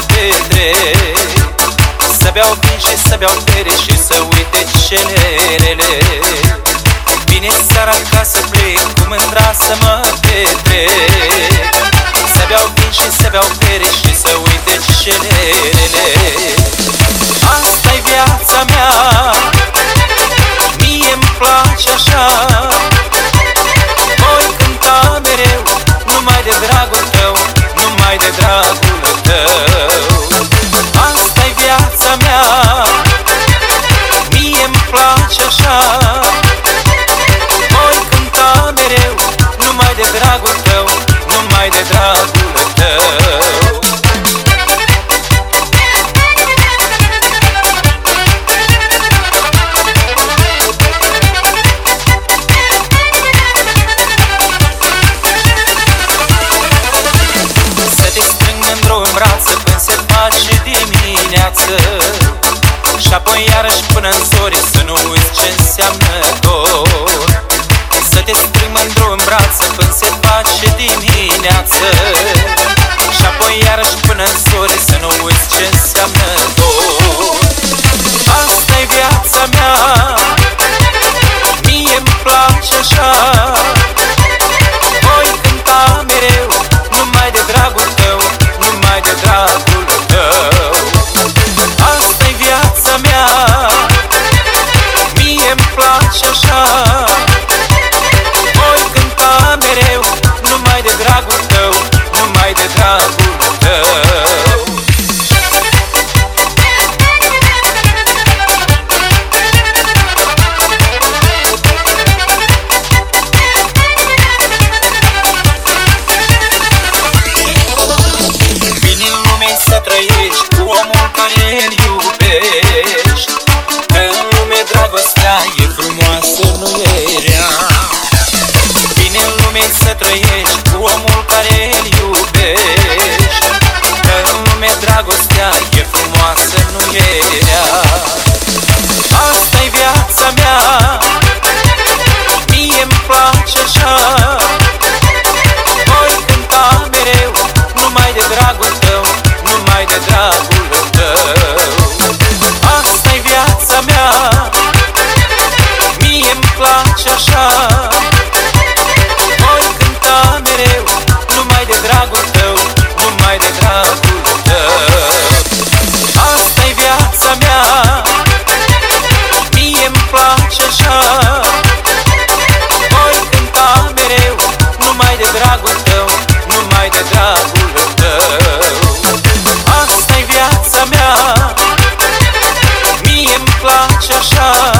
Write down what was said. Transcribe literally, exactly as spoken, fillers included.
petrec, să beau vin și să beau bere și să uite celerele. Vine seara ca să plec, cu mândra să mă petrec, să beau vin și să beau bere și să uite celerele. Asta-i viața mea, mie-mi place așa. Voi cânta mereu, numai de dragul tău, numai de dragul tău. Asta-i viața mea, mie-mi place așa. Voi cânta mereu, numai de dragul tău, numai de dragul tău. Și apoi iarăși până-n zori, să nu uiți ce înseamnă dor. Să te strâng mândru în brațe până se face dimineață. Și apoi iarăși până-n zori, să nu uiți ce înseamnă dor. Asta-i viața mea, mie-mi place așa. Voi cânta mereu, numai de dragul tău, numai de dragul tău. Asta-i viața mea, mie-mi place așa. Voi cânta mereu, numai de dragul tău, numai de dragul tău. Vine în lume să trăiești cu omul care îl iubești, că în lume dragostea e frumoasă, nu e rea. Vine în lume să trăiești cu omul care îl iubești, că în lume dragostea e frumoasă, nu e rea. Asta-i viața mea, mie-mi place așa. Voi cânta mereu, numai de dragul tău, numai de dragul tău. Asta-i viața mea, mie-mi place așa. Voi cânta mereu, numai de dragul tău, numai de dragul tău. Asta-i viața mea, mie-mi place așa. Voi cânta mereu, numai de dragul tău, numai de dragul tău. Asta-i viața mea, mie-mi place așa.